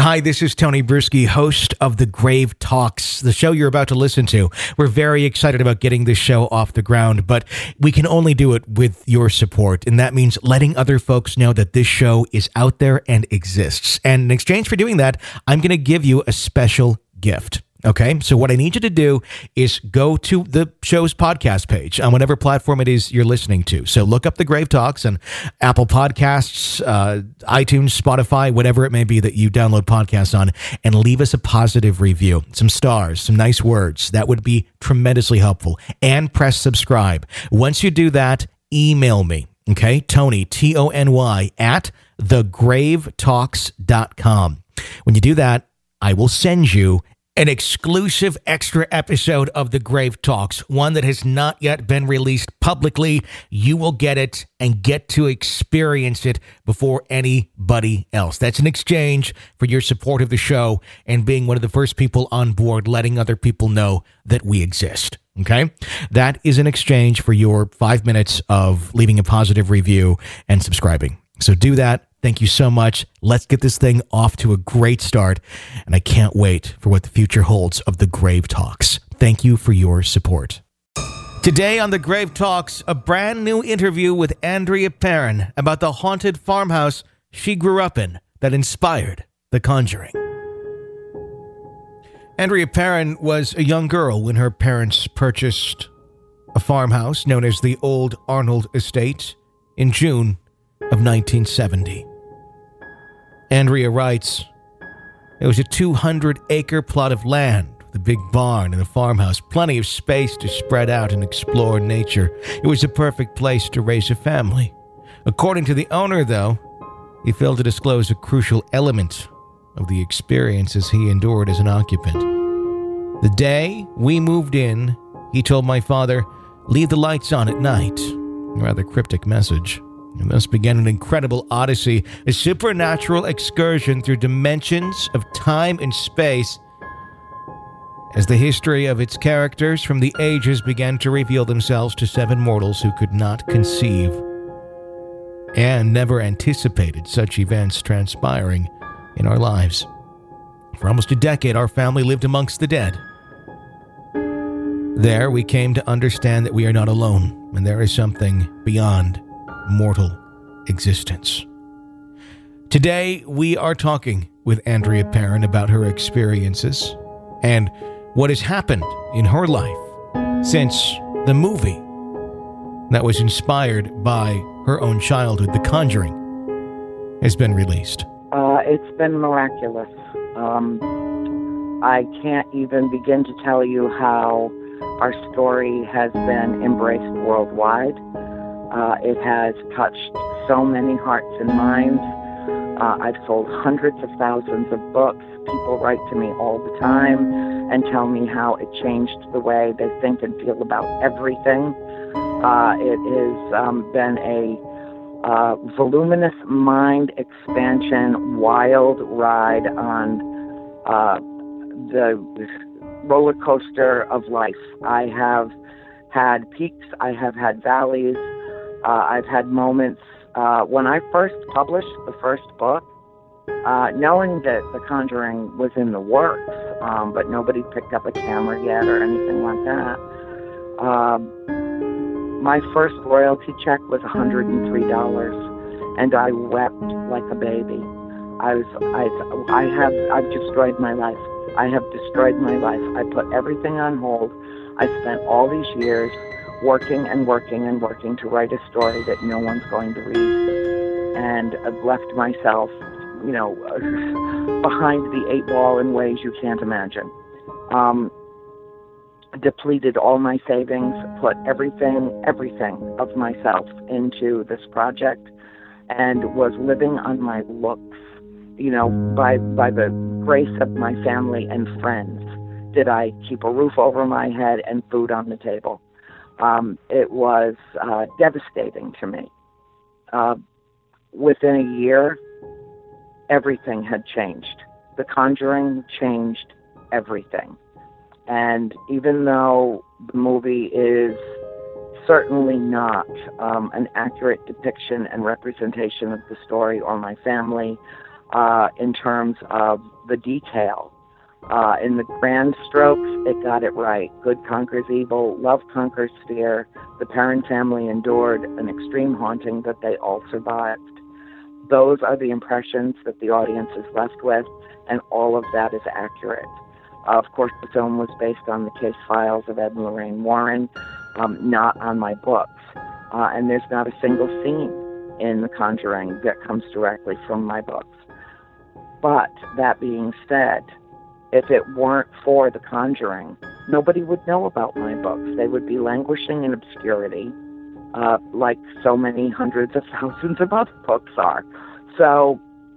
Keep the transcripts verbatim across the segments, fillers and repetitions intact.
Hi, this is Tony Bruschi, host of The Grave Talks, the show you're about to listen to. We're very excited about getting this show off the ground, but we can only do it with your support, and that means letting other folks know that this show is out there and exists. And in exchange for doing that, I'm going to give you a special gift. Okay, so what I need you to do is go to the show's podcast page on whatever platform it is you're listening to. So look up The Grave Talks on Apple Podcasts, uh, iTunes, Spotify, whatever it may be that you download podcasts on, and leave us a positive review, some stars, some nice words. That would be tremendously helpful. And press subscribe. Once you do that, email me. Okay, Tony, T O N Y, at the grave talks dot com. When you do that, I will send you an exclusive extra episode of The Grave Talks, one that has not yet been released publicly. You will get it and get to experience it before anybody else. That's in exchange for your support of the show and being one of the first people on board, letting other people know that we exist. Okay? That is in exchange for your five minutes of leaving a positive review and subscribing. So do that. Thank you so much. Let's get this thing off to a great start. And I can't wait for what the future holds of The Grave Talks. Thank you for your support. Today on The Grave Talks, a brand new interview with Andrea Perron about the haunted farmhouse she grew up in that inspired The Conjuring. Andrea Perron was a young girl when her parents purchased a farmhouse known as the Old Arnold Estate in June of nineteen seventy. Andrea writes, "It was a two hundred acre plot of land with a big barn and a farmhouse, plenty of space to spread out and explore nature. It was a perfect place to raise a family. According to the owner, though, he failed to disclose a crucial element of the experiences he endured as an occupant. The day we moved in, he told my father, 'Leave the lights on at night.' A rather cryptic message. And thus began an incredible odyssey, a supernatural excursion through dimensions of time and space as the history of its characters from the ages began to reveal themselves to seven mortals who could not conceive and never anticipated such events transpiring in our lives. For almost a decade, our family lived amongst the dead. There, we came to understand that we are not alone, and there is something beyond mortal existence." Today, we are talking with Andrea Perron about her experiences and what has happened in her life since the movie that was inspired by her own childhood, The Conjuring, has been released. Uh, it's been miraculous. Um, I can't even begin to tell you how our story has been embraced worldwide. Uh, it has touched so many hearts and minds. Uh, I've sold hundreds of thousands of books. People write to me all the time and tell me how it changed the way they think and feel about everything. Uh, it has um, been a uh, voluminous mind expansion, wild ride on uh, the roller coaster of life. I have had peaks. I have had valleys. Uh, I've had moments uh, when I first published the first book, uh, knowing that The Conjuring was in the works, um, but nobody picked up a camera yet or anything like that. Uh, my first royalty check was one hundred three dollars, and I wept like a baby. I was, I, I have, I've destroyed my life. I have destroyed my life. I put everything on hold. I spent all these years working and working and working to write a story that no one's going to read, and I've left myself, you know, behind the eight ball in ways you can't imagine. Um, depleted all my savings, put everything, everything of myself into this project, and was living on my looks, you know, by by the grace of my family and friends did I keep a roof over my head and food on the table. Um, it was uh, devastating to me. Uh, within a year, everything had changed. The Conjuring changed everything. And even though the movie is certainly not um, an accurate depiction and representation of the story or my family, uh, in terms of the detail. Uh, in the grand strokes, it got it right. Good conquers evil, love conquers fear. The Perron family endured an extreme haunting, but they all survived. Those are the impressions that the audience is left with, and all of that is accurate. Uh, of course, the film was based on the case files of Ed and Lorraine Warren, um, not on my books. Uh, and there's not a single scene in The Conjuring that comes directly from my books. But that being said, if it weren't for The Conjuring, nobody would know about my books. They would be languishing in obscurity, uh, like so many hundreds of thousands of other books are. So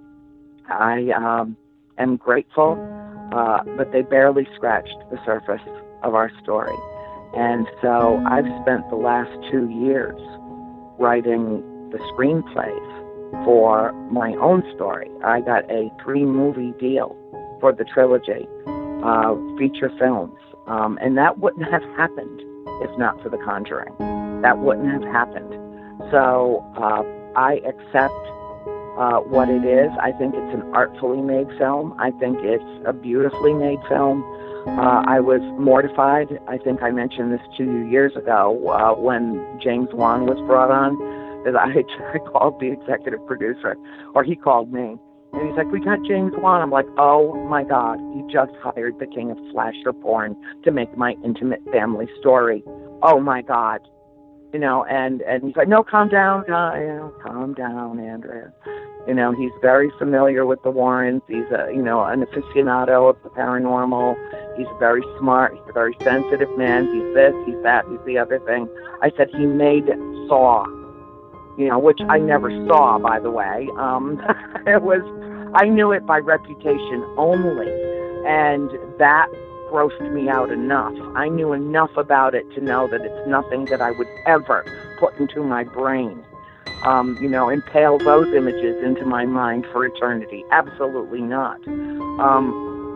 I um, am grateful, uh, but they barely scratched the surface of our story. And so I've spent the last two years writing the screenplays for my own story. I got a three-movie deal for the trilogy, uh, feature films. Um, and that wouldn't have happened if not for The Conjuring. That wouldn't have happened. So uh, I accept uh, what it is. I think it's an artfully made film. I think it's a beautifully made film. Uh, I was mortified. I think I mentioned this to you years ago uh, when James Wan was brought on, that I, I called the executive producer, or he called me. And he's like, we got James Wan. I'm like, oh, my God, you just hired the king of slasher porn to make my intimate family story. Oh, my God. You know, and, and he's like, no, calm down, uh, you know, calm down, Andrea. You know, he's very familiar with the Warrens. He's, a, you know, an aficionado of the paranormal. He's very smart. He's a very sensitive man. He's this, he's that, he's the other thing. I said, he made Saw, you know, which I never saw, by the way. Um, it was, I knew it by reputation only, and that grossed me out enough. I knew enough about it to know that it's nothing that I would ever put into my brain. Um, you know, impale those images into my mind for eternity. Absolutely not. Um,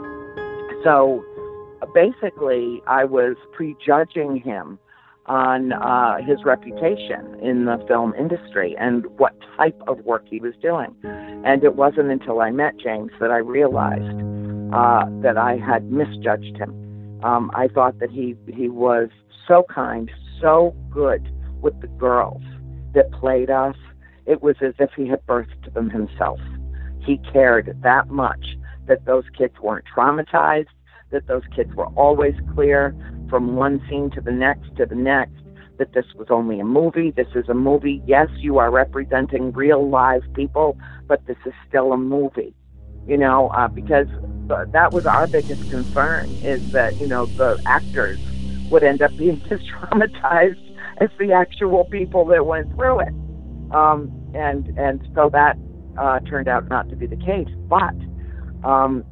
so basically, I was prejudging him on uh, his reputation in the film industry and what type of work he was doing. And it wasn't until I met James that I realized uh, that I had misjudged him. Um, I thought that he, he was so kind, so good with the girls that played us. It was as if he had birthed them himself. He cared that much that those kids weren't traumatized, that those kids were always clear from one scene to the next to the next, that this was only a movie. This is a movie. Yes, you are representing real live people, but this is still a movie, you know, uh, because that was our biggest concern, is that, you know, the actors would end up being as traumatized as the actual people that went through it. Um, and, and so that uh, turned out not to be the case. But um,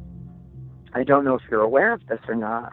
I don't know if you're aware of this or not,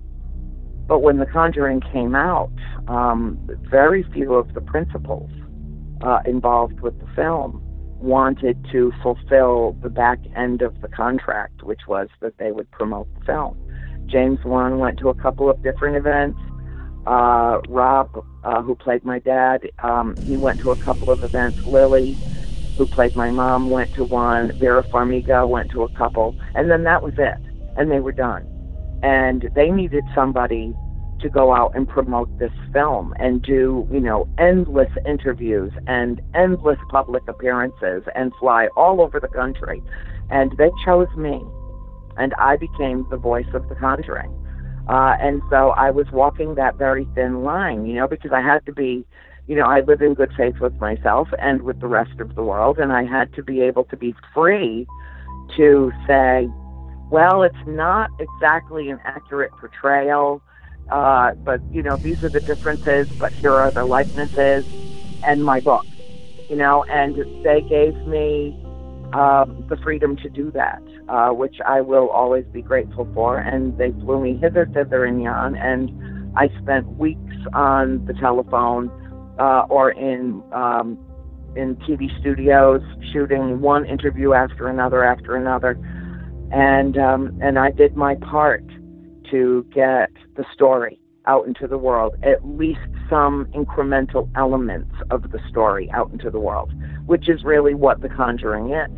but when The Conjuring came out, um, very few of the principals uh, involved with the film wanted to fulfill the back end of the contract, which was that they would promote the film. James Wan went to a couple of different events. Uh, Rob, uh, who played my dad, um, he went to a couple of events. Lily, who played my mom, went to one. Vera Farmiga went to a couple. And then that was it. And they were done. And they needed somebody to go out and promote this film and do, you know, endless interviews and endless public appearances and fly all over the country. And they chose me. And I became the voice of The Conjuring. Uh, and so I was walking that very thin line, you know, because I had to be, you know, I live in good faith with myself and with the rest of the world, and I had to be able to be free to say, well, it's not exactly an accurate portrayal, uh, but, you know, these are the differences, but here are the likenesses, and my book, you know, and they gave me um, the freedom to do that, uh, which I will always be grateful for. And they flew me hither, thither, and yon, and I spent weeks on the telephone uh, or in um, in T V studios shooting one interview after another after another, and um, and I did my part to get the story out into the world, at least some incremental elements of the story out into the world, which is really what The Conjuring is.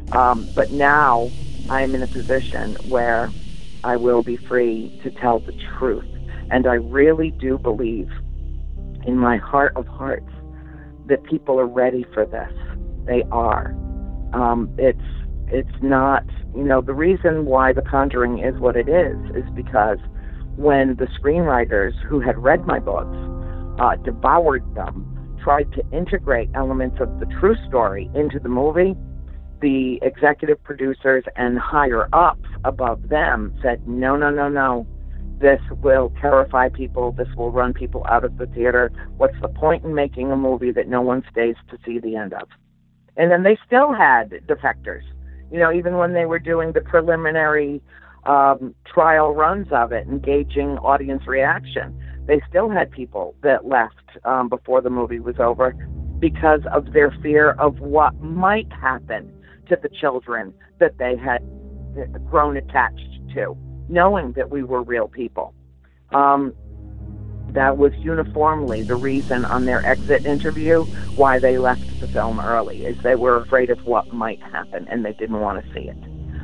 Um, but now I am in a position where I will be free to tell the truth. And I really do believe in my heart of hearts that people are ready for this. They are. Um, it's it's not, you know, the reason why The Conjuring is what it is is because when the screenwriters who had read my books uh, devoured them, tried to integrate elements of the true story into the movie, the executive producers and higher-ups above them said, no, no, no, no. This will terrify people. This will run people out of the theater. What's the point in making a movie that no one stays to see the end of? And then they still had defectors. You know, even when they were doing the preliminary um, trial runs of it, engaging audience reaction, they still had people that left um, before the movie was over because of their fear of what might happen to the children that they had grown attached to, knowing that we were real people. Um, that was uniformly the reason on their exit interview why they left the film early, is they were afraid of what might happen and they didn't want to see it.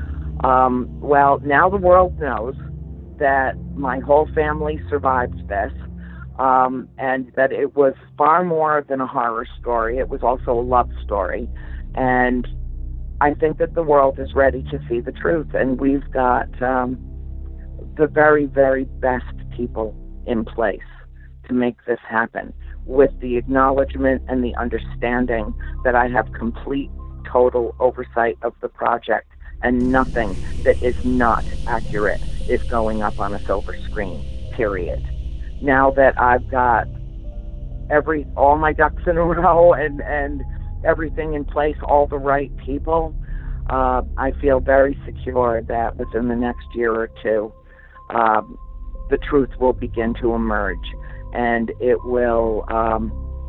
Um, well, now the world knows that my whole family survived this, um, and that it was far more than a horror story. It was also a love story. And I think that the world is ready to see the truth, and we've got um, the very, very best people in place to make this happen, with the acknowledgement and the understanding that I have complete, total oversight of the project, and nothing that is not accurate is going up on a silver screen, period. Now that I've got every all my ducks in a row and, and everything in place, all the right people, uh, I feel very secure that within the next year or two, um, the truth will begin to emerge, and it will um,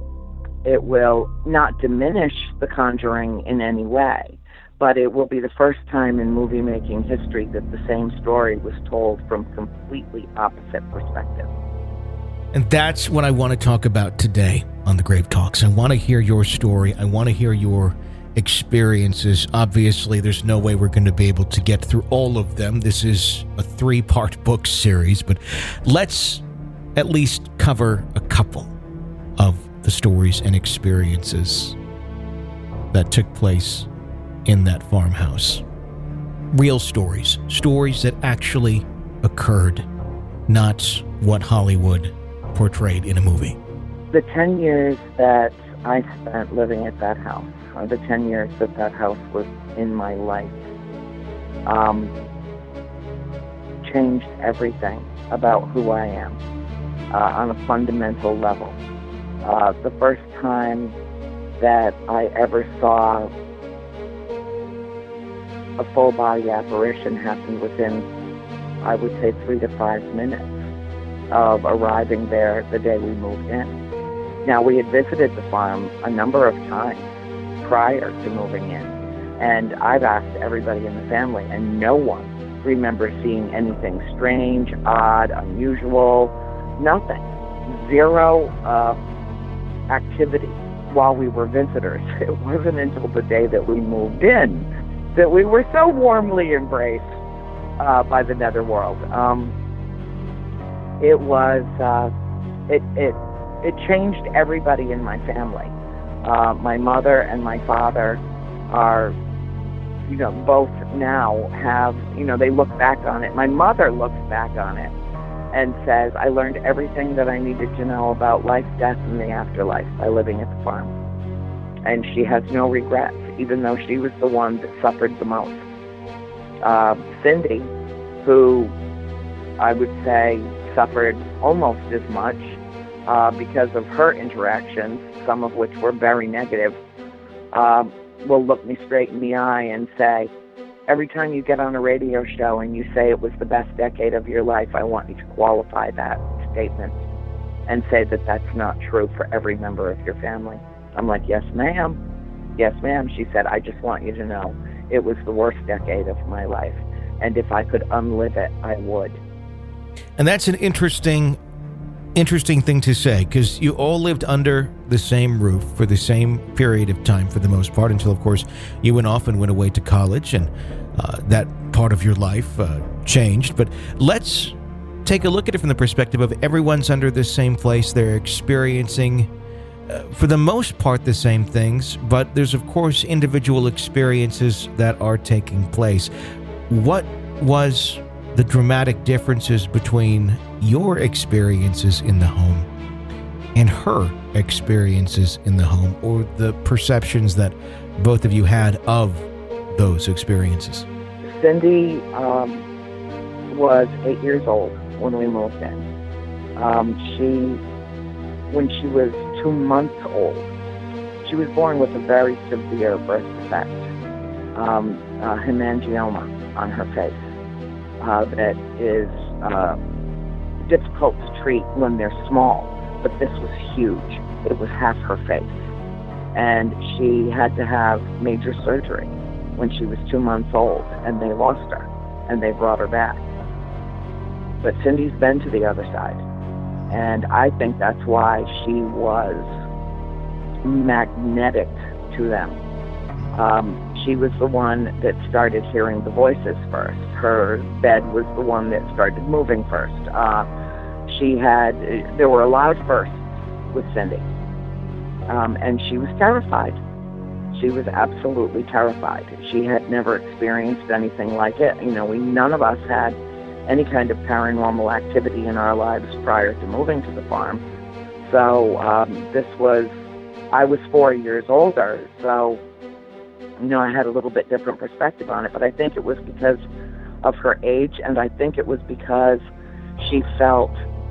it will not diminish The Conjuring in any way, but it will be the first time in movie making history that the same story was told from completely opposite perspectives. And that's what I want to talk about today on the Grave Talks. I want to hear your story. I want to hear your experiences. Obviously, there's no way we're going to be able to get through all of them. This is a three-part book series, but let's at least cover a couple of the stories and experiences that took place in that farmhouse. Real stories, stories that actually occurred, not what Hollywood portrayed in a movie. The ten years that I spent living at that house, or the ten years that that house was in my life, um, changed everything about who I am uh, on a fundamental level. Uh, the first time that I ever saw a full-body apparition happened within, I would say, three to five minutes of arriving there the day we moved in. Now, we had visited the farm a number of times prior to moving in, and I've asked everybody in the family, and no one remembers seeing anything strange, odd, unusual, nothing. Zero uh, activity while we were visitors. It wasn't until the day that we moved in that we were so warmly embraced uh, by the netherworld. Um, it was, uh, it, it, it changed everybody in my family. Uh, my mother and my father are, you know, both now have, you know, they look back on it. My mother looks back on it and says, I learned everything that I needed to know about life, death, and the afterlife by living at the farm. And she has no regrets, even though she was the one that suffered the most. Uh, Cindy, who I would say suffered almost as much uh, because of her interactions, some of which were very negative, uh, will look me straight in the eye and say, every time you get on a radio show and you say it was the best decade of your life, I want you to qualify that statement and say that that's not true for every member of your family. I'm like, yes, ma'am. Yes, ma'am. She said, I just want you to know it was the worst decade of my life. And if I could unlive it, I would. And that's an interesting interesting thing to say, because you all lived under the same roof for the same period of time for the most part, until, of course, you went off and went away to college, and uh, that part of your life uh, changed. But let's take a look at it from the perspective of everyone's under the same place. They're experiencing, uh, for the most part, the same things, but there's, of course, individual experiences that are taking place. What was the dramatic differences between your experiences in the home and her experiences in the home, or the perceptions that both of you had of those experiences? Cindy um, was eight years old when we moved in. Um, she, when she was two months old, she was born with a very severe birth defect, um, uh, hemangioma on her face, uh, that is uh, difficult to treat when they're small, but this was huge. It was half her face. And she had to have major surgery when she was two months old, and they lost her, and they brought her back. But Cindy's been to the other side, and I think that's why she was magnetic to them. Um, she was the one that started hearing the voices first. Her bed was the one that started moving first. Uh, she had, there were a loud bursts with Cindy, um, and she was terrified. She was absolutely terrified. She had never experienced anything like it. You know, we none of us had any kind of paranormal activity in our lives prior to moving to the farm. So um, this was, I was four years older, so, you know, I had a little bit different perspective on it, but I think it was because of her age, and I think it was because she felt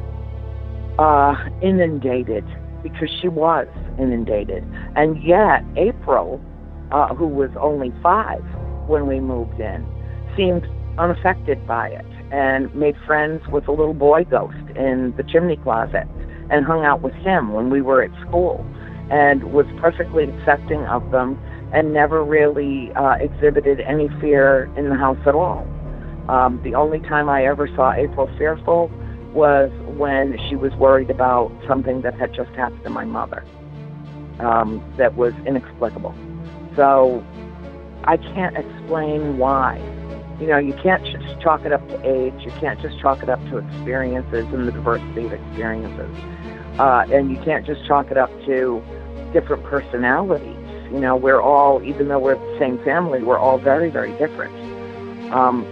uh, inundated, because she was inundated. And yet, April, uh, who was only five when we moved in, seemed unaffected by it and made friends with a little boy ghost in the chimney closet and hung out with him when we were at school and was perfectly accepting of them and never really uh, exhibited any fear in the house at all. Um, the only time I ever saw April fearful was when she was worried about something that had just happened to my mother, um, that was inexplicable. So I can't explain why. You know, you can't just chalk it up to age. You can't just chalk it up to experiences and the diversity of experiences. Uh, and you can't just chalk it up to different personalities. You know, we're all, even though we're the same family, we're all very, very different. Um,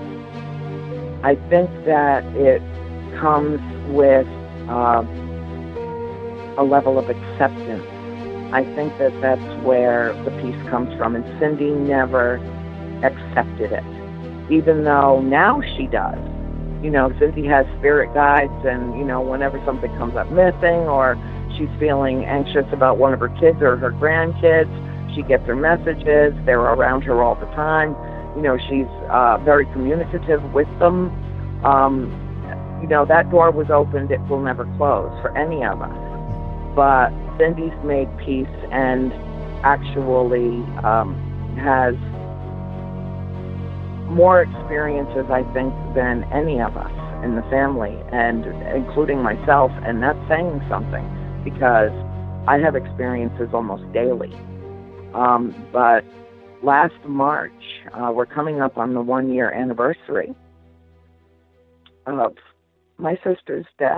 I think that it comes with uh, a level of acceptance. I think that that's where the peace comes from, and Cindy never accepted it, even though now she does. You know, Cindy has spirit guides, and, you know, whenever something comes up missing or she's feeling anxious about one of her kids or her grandkids, she gets her messages. They're around her all the time. You know, she's uh, very communicative with them. Um, you know, that door was opened. It will never close for any of us. But Cindy's made peace and actually um, has more experiences, I think, than any of us in the family, and including myself. And that's saying something, because I have experiences almost daily. Um, but last March, uh, we're coming up on the one-year anniversary of my sister's death.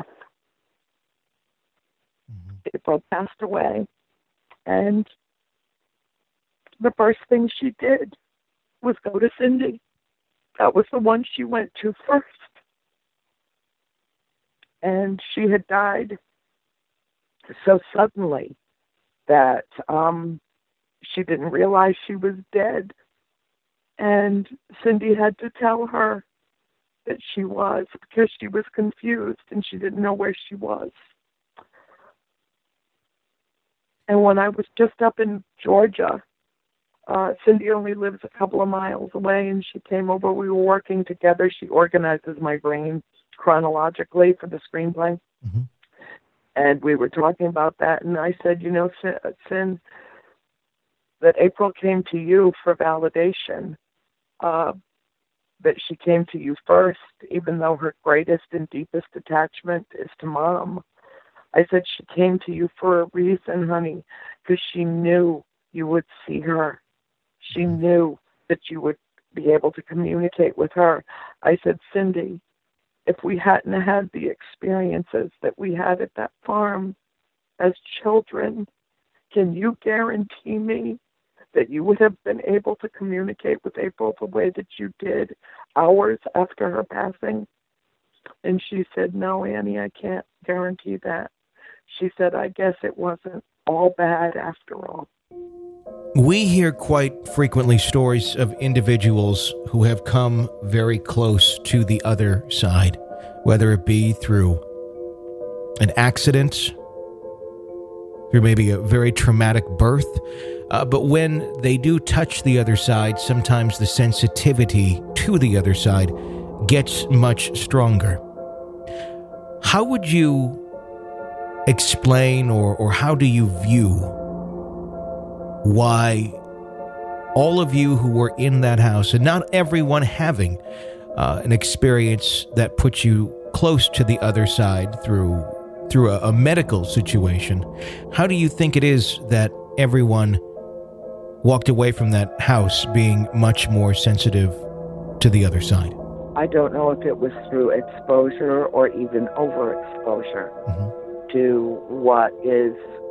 Mm-hmm. April passed away, and the first thing she did was go to Cindy. That was the one she went to first. And she had died so suddenly that um, she didn't realize she was dead. And Cindy had to tell her that she was, because she was confused and she didn't know where she was. And when I was just up in Georgia, uh, Cindy only lives a couple of miles away, and she came over. We were working together. She organizes my brain chronologically for the screenplay. Mm-hmm. And we were talking about that, and I said, you know, Sin, that April came to you for validation. Uh, that she came to you first, even though her greatest and deepest attachment is to Mom. I said she came to you for a reason, honey, because she knew you would see her. She knew that you would be able to communicate with her. I said, Cindy, if we hadn't had the experiences that we had at that farm as children, can you guarantee me that you would have been able to communicate with April the way that you did hours after her passing? And she said, no, Annie, I can't guarantee that. She said, I guess it wasn't all bad after all. We hear quite frequently stories of individuals who have come very close to the other side, whether it be through an accident, through maybe a very traumatic birth. Uh, but when they do touch the other side, sometimes the sensitivity to the other side gets much stronger. How would you explain or, or how do you view why all of you who were in that house, and not everyone having uh, an experience that puts you close to the other side through through a, a medical situation, how do you think it is that everyone walked away from that house being much more sensitive to the other side? I don't know if it was through exposure or even overexposure mm-hmm. to what is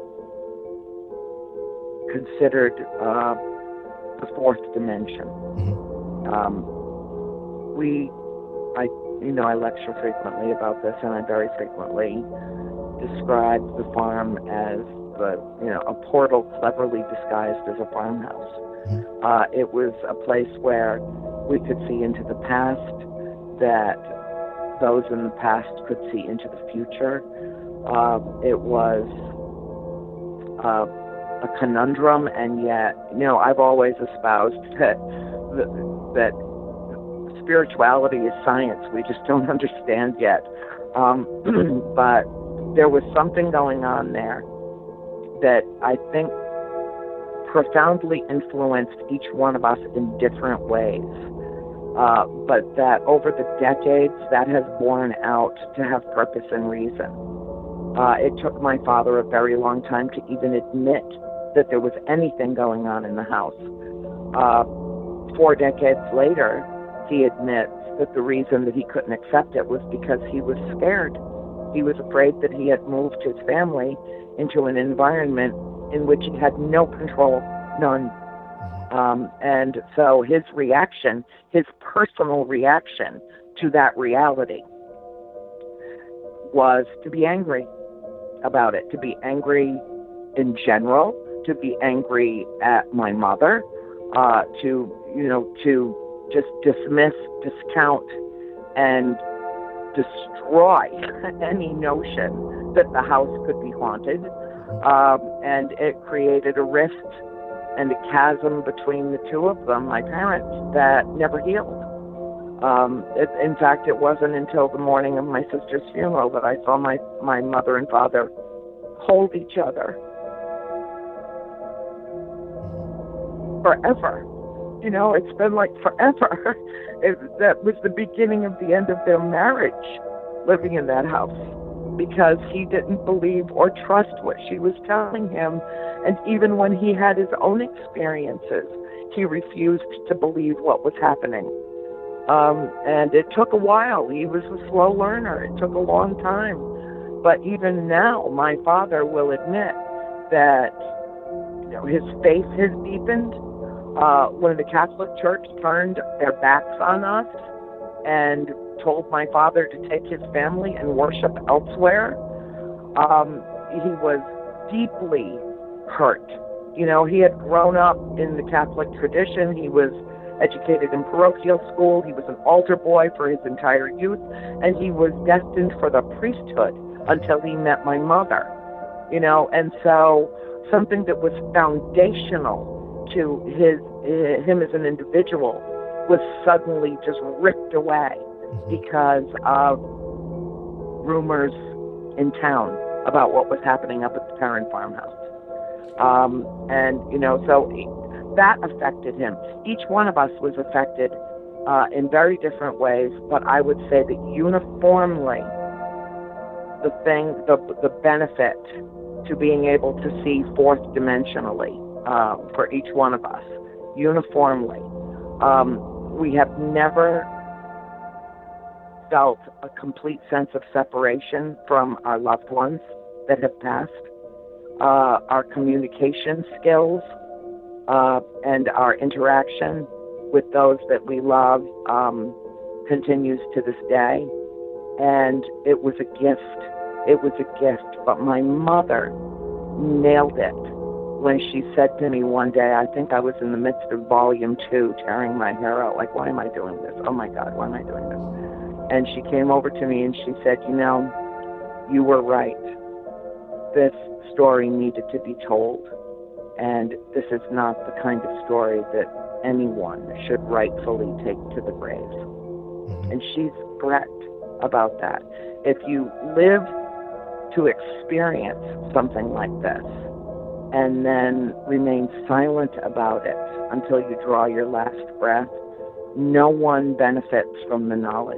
considered uh, the fourth dimension. Mm-hmm. Um, we, I, you know, I lecture frequently about this, and I very frequently describe the farm as the, you know, a portal cleverly disguised as a farmhouse. Mm-hmm. Uh, it was a place where we could see into the past, that those in the past could see into the future. Uh, it was uh, a conundrum, and yet, you know, I've always espoused that that spirituality is science. We just don't understand yet. Um, but there was something going on there that I think profoundly influenced each one of us in different ways. Uh, but that over the decades, that has borne out to have purpose and reason. Uh, it took my father a very long time to even admit that there was anything going on in the house. Uh, four decades later, he admits that the reason that he couldn't accept it was because he was scared. He was afraid that he had moved his family into an environment in which he had no control, none. Um, and so his reaction, his personal reaction to that reality was to be angry about it, to be angry in general, to be angry at my mother, uh, to, you know, to just dismiss, discount, and destroy any notion that the house could be haunted. Um, and it created a rift and a chasm between the two of them, my parents, that never healed. Um, it, in fact, it wasn't until the morning of my sister's funeral that I saw my, my mother and father hold each other forever. You know, it's been like forever. It, that was the beginning of the end of their marriage, living in that house, because he didn't believe or trust what she was telling him. And even when he had his own experiences, he refused to believe what was happening. Um, and it took a while. He was a slow learner. It took a long time. But even now, my father will admit that, you know, his faith has deepened. Uh, when the Catholic Church turned their backs on us and told my father to take his family and worship elsewhere, um, he was deeply hurt. You know, he had grown up in the Catholic tradition. He was educated in parochial school. He was an altar boy for his entire youth, and he was destined for the priesthood until he met my mother. You know, and so something that was foundational to his uh, him as an individual was suddenly just ripped away because of rumors in town about what was happening up at the Perrin farmhouse. Um, and, you know, so that affected him. Each one of us was affected uh, in very different ways, but I would say that uniformly, the thing, the, the benefit to being able to see fourth dimensionally uh, for each one of us, uniformly, um, we have never felt a complete sense of separation from our loved ones that have passed. Uh, our communication skills uh, and our interaction with those that we love um, continues to this day. And it was a gift. It was a gift. But my mother nailed it when she said to me one day, I think I was in the midst of volume two, tearing my hair out, like, why am I doing this? Oh my God, why am I doing this? And she came over to me and she said, you know, you were right. This story needed to be told. And this is not the kind of story that anyone should rightfully take to the grave. Mm-hmm. And she's correct about that. If you live to experience something like this and then remain silent about it until you draw your last breath, no one benefits from the knowledge.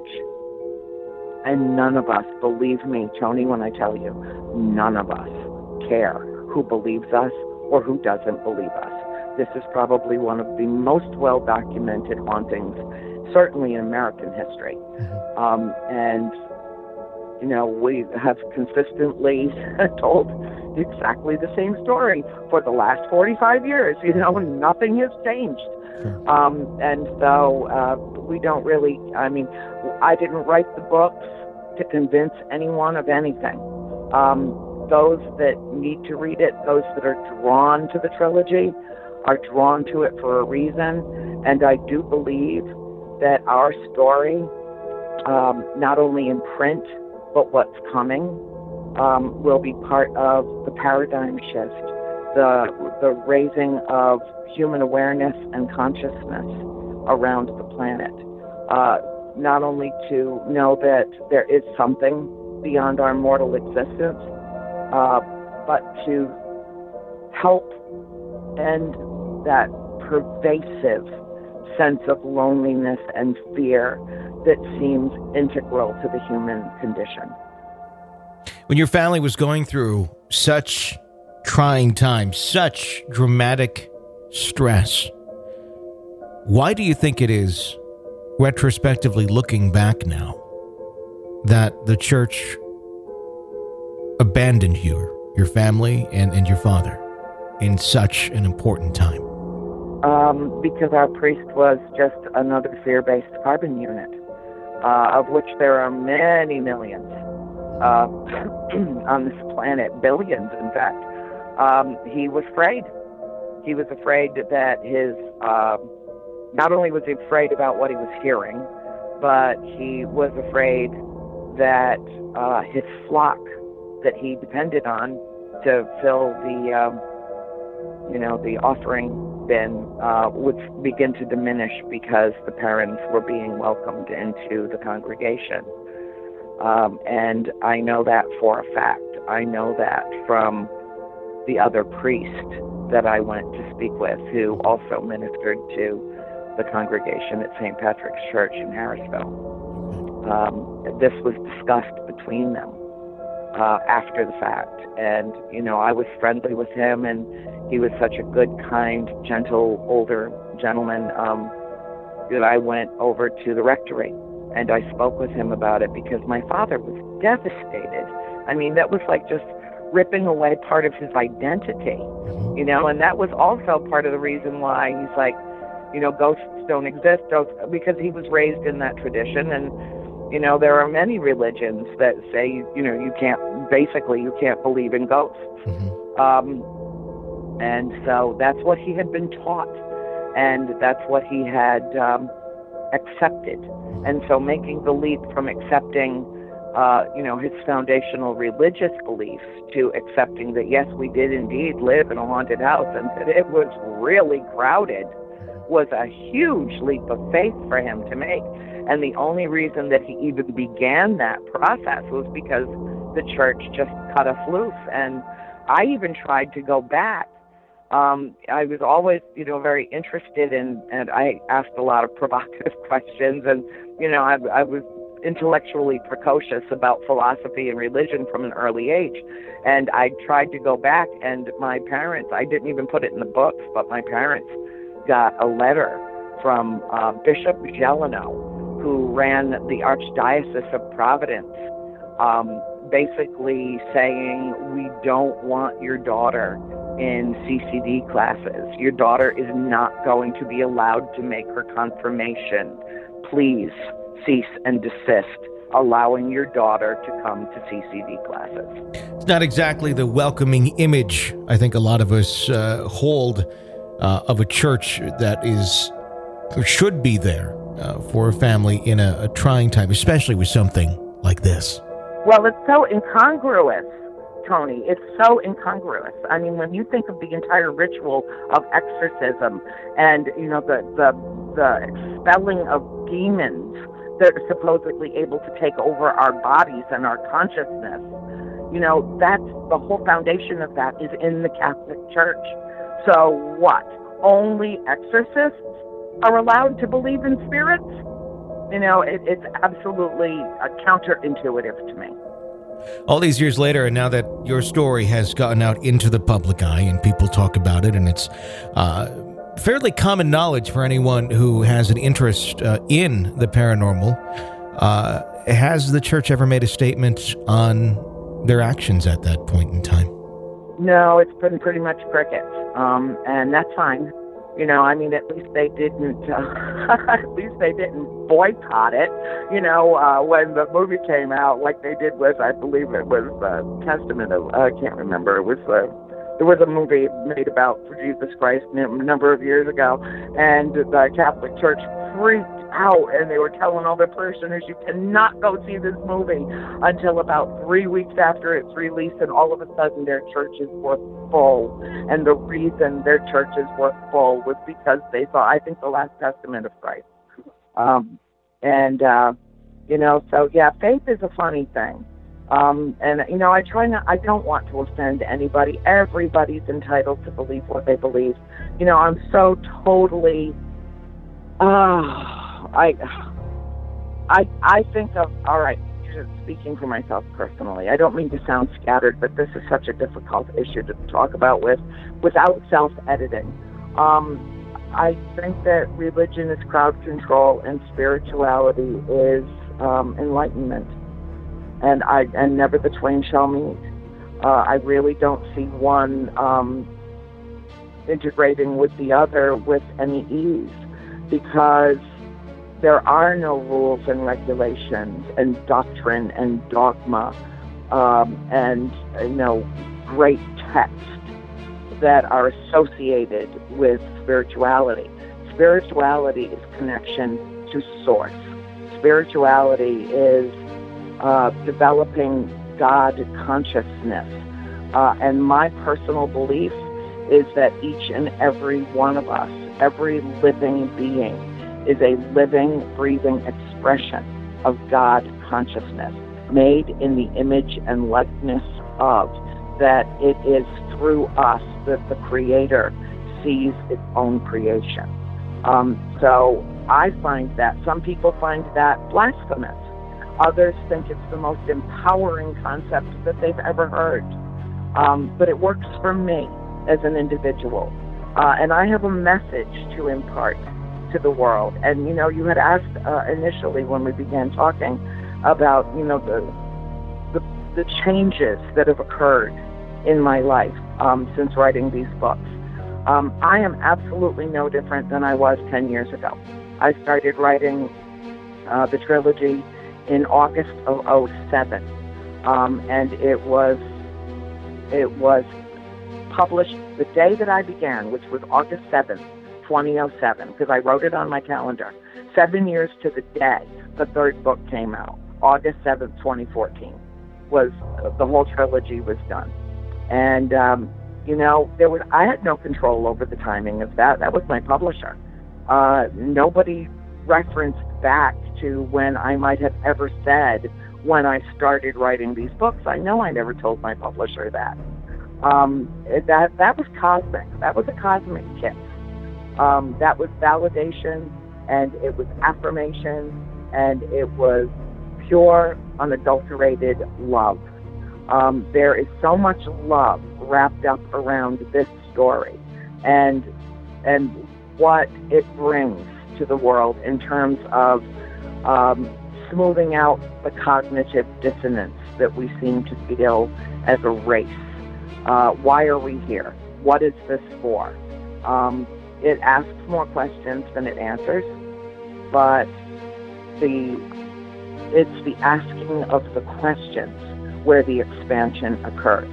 And none of us, believe me, Tony, when I tell you, none of us care who believes us or who doesn't believe us. This is probably one of the most well-documented hauntings, certainly in American history. Mm-hmm. Um, and, you know, we have consistently told exactly the same story for the last forty-five years. You know, nothing has changed. Sure. Um, and so uh, we don't really, I mean, I didn't write the books to convince anyone of anything. Um, those that need to read it, those that are drawn to the trilogy, are drawn to it for a reason. And I do believe that our story, um, not only in print, but what's coming, um, will be part of the paradigm shift, the the raising of human awareness and consciousness around the planet. Uh, not only to know that there is something beyond our mortal existence, uh, but to help end that pervasive sense of loneliness and fear that seems integral to the human condition. When your family was going through such trying times, such dramatic stress, why do you think it is, retrospectively looking back now, that the church abandoned you, your family, and, and your father in such an important time? Um, because our priest was just another fear-based carbon unit, uh, of which there are many millions uh, on this planet, billions, in fact. Um, he was afraid. He was afraid that his, uh, not only was he afraid about what he was hearing, but he was afraid that uh, his flock that he depended on to fill the, um, you know, the offering bin uh, would begin to diminish because the parents were being welcomed into the congregation. Um, and I know that for a fact. I know that from the other priest that I went to speak with, who also ministered to the congregation at Saint Patrick's Church in Harrisville. Um, this was discussed between them uh, after the fact. And, you know, I was friendly with him, and he was such a good, kind, gentle, older gentleman um, that I went over to the rectory and I spoke with him about it, because my father was devastated. I mean, that was like just ripping away part of his identity, you know, and that was also part of the reason why he's like, you know, ghosts don't exist, because he was raised in that tradition. And, you know, there are many religions that say, you know, you can't, basically, you can't believe in ghosts. Mm-hmm. Um, and so that's what he had been taught, and that's what he had um, accepted. And so making the leap from accepting, uh, you know, his foundational religious beliefs to accepting that, yes, we did indeed live in a haunted house and that it was really crowded, was a huge leap of faith for him to make. And the only reason that he even began that process was because the church just cut us loose. And I even tried to go back Um, I was always, you know, very interested in, and I asked a lot of provocative questions, and, you know, I, I was intellectually precocious about philosophy and religion from an early age. And I tried to go back, and my parents, I didn't even put it in the books, but my parents got a letter from uh, Bishop Gelano, who ran the Archdiocese of Providence, um, basically saying, we don't want your daughter in C C D classes. Your daughter is not going to be allowed to make her confirmation. Please cease and desist allowing your daughter to come to C C D classes. It's not exactly the welcoming image I think a lot of us uh, hold uh, of a church that is or should be there uh, for a family in a, a trying time, especially with something like this. Well, it's so incongruous, Tony. It's so incongruous. I mean, when you think of the entire ritual of exorcism and, you know, the the, the expelling of demons that are supposedly able to take over our bodies and our consciousness, you know, that's the whole foundation of that is in the Catholic Church. So what? Only exorcists are allowed to believe in spirits? You know, it, it's absolutely uh, counterintuitive to me. All these years later, and now that your story has gotten out into the public eye and people talk about it, and it's uh, fairly common knowledge for anyone who has an interest uh, in the paranormal, uh, has the church ever made a statement on their actions at that point in time? No, it's been pretty much crickets, um, and that's fine. You know, I mean, at least they didn't. Uh, at least they didn't boycott it. You know, uh, when the movie came out, like they did with, I believe it was uh, Testament of. I can't remember. It was uh, there was a movie made about Jesus Christ a number of years ago, and the Catholic Church freaked out, and they were telling all their parishioners, you cannot go see this movie until about three weeks after it's released, and all of a sudden their churches were full. And the reason their churches were full was because they saw, I think, the Last Testament of Christ. Um, and, uh, you know, so yeah, faith is a funny thing. Um, and, you know, I try not, I don't want to offend anybody. Everybody's entitled to believe what they believe. You know, I'm so totally, uh, I, I, I think of, all right, speaking for myself personally, I don't mean to sound scattered, but this is such a difficult issue to talk about with, without self-editing. Um, I think that religion is crowd control and spirituality is um, enlightenment, and I and never the twain shall meet. Uh, I really don't see one um, integrating with the other with any ease, because there are no rules and regulations and doctrine and dogma um, and, you know, great text that are associated with spirituality. Spirituality is connection to source. Spirituality is uh, developing God consciousness. Uh, and my personal belief is that each and every one of us, every living being, is a living, breathing expression of God consciousness, made in the image and likeness of, that it is through us that the Creator sees its own creation. Um, so I find that, some people find that blasphemous. Others think it's the most empowering concept that they've ever heard. Um, but it works for me as an individual. Uh, and I have a message to impart to the world. And, you know, you had asked uh, initially when we began talking about, you know, the the, the changes that have occurred in my life um, since writing these books. Um, I am absolutely no different than I was ten years ago. I started writing uh, the trilogy in August of oh seven, um, and it was it was published the day that I began, which was August seventh, twenty oh seven, because I wrote it on my calendar. Seven years to the day, the third book came out. August seventh, twenty fourteen, was uh, the whole trilogy was done. And, um, you know, there was I had no control over the timing of that. That was my publisher. Uh, nobody referenced back to when I might have ever said when I started writing these books. I know I never told my publisher that. Um, that that was cosmic. That was a cosmic kiss. Um, that was validation, and it was affirmation, and it was pure, unadulterated love. Um, there is so much love wrapped up around this story, and and what it brings to the world in terms of um, smoothing out the cognitive dissonance that we seem to feel as a race. Uh, why are we here? What is this for? Um, it asks more questions than it answers, but the it's the asking of the questions where the expansion occurs.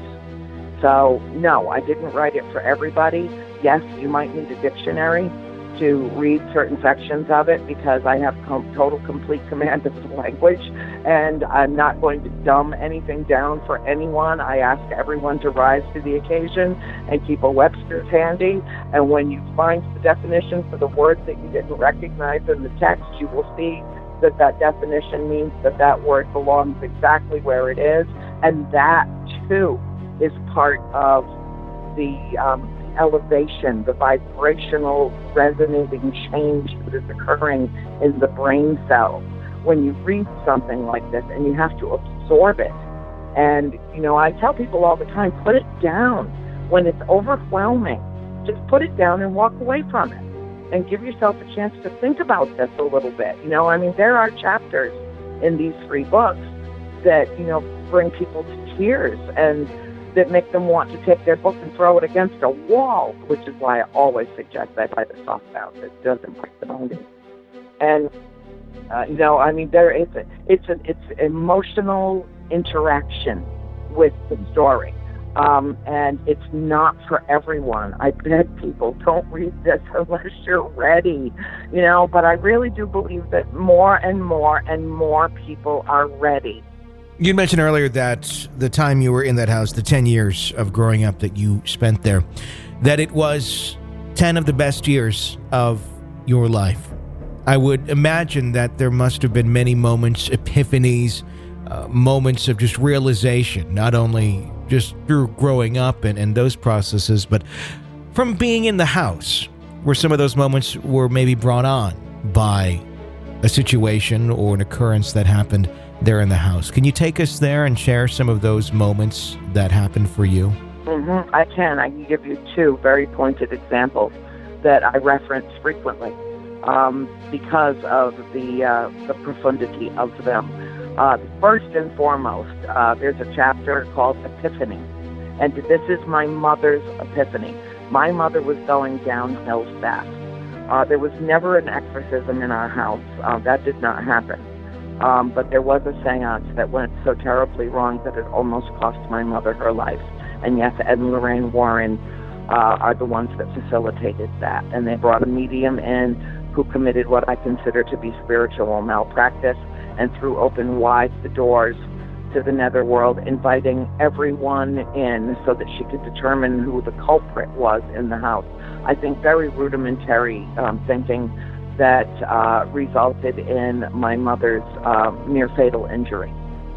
So, no, I didn't write it for everybody. Yes, you might need a dictionary to read certain sections of it because I have com- total, complete command of the language, and I'm not going to dumb anything down for anyone. I ask everyone to rise to the occasion and keep a Webster's handy, and when you find the definition for the words that you didn't recognize in the text, you will see that that definition means that that word belongs exactly where it is, and that, too, is part of the um, elevation, the vibrational resonating change that is occurring in the brain cells when you read something like this, and you have to absorb it. And, you know, I tell people all the time, put it down. When it's overwhelming, just put it down and walk away from it and give yourself a chance to think about this a little bit. You know, I mean, there are chapters in these three books that, you know, bring people to tears and that make them want to take their book and throw it against a wall, which is why I always suggest I buy the softbound. It doesn't break the binding. And, uh, you know, I mean, there is a, it's an it's emotional interaction with the story. Um, and it's not for everyone. I beg people, don't read this unless you're ready, you know, but I really do believe that more and more and more people are ready. You mentioned earlier that the time you were in that house, the ten years of growing up that you spent there, that it was ten of the best years of your life. I would imagine that there must have been many moments, epiphanies, uh, moments of just realization, not only just through growing up and, and those processes, but from being in the house, where some of those moments were maybe brought on by a situation or an occurrence that happened there in the house. Can you take us there and share some of those moments that happened for you? Mm-hmm. I can. I can give you two very pointed examples that I reference frequently um, because of the uh, the profundity of them. Uh, first and foremost, uh, there's a chapter called Epiphany, and this is my mother's epiphany. My mother was going downhill fast. Uh, there was never an exorcism in our house. Uh, that did not happen. Um, but there was a seance that went so terribly wrong that it almost cost my mother her life. And yes, Ed and Lorraine Warren uh, are the ones that facilitated that. And they brought a medium in who committed what I consider to be spiritual malpractice and threw open wide the doors to the netherworld, inviting everyone in so that she could determine who the culprit was in the house. I think very rudimentary um, thinking that uh, resulted in my mother's uh, near fatal injury.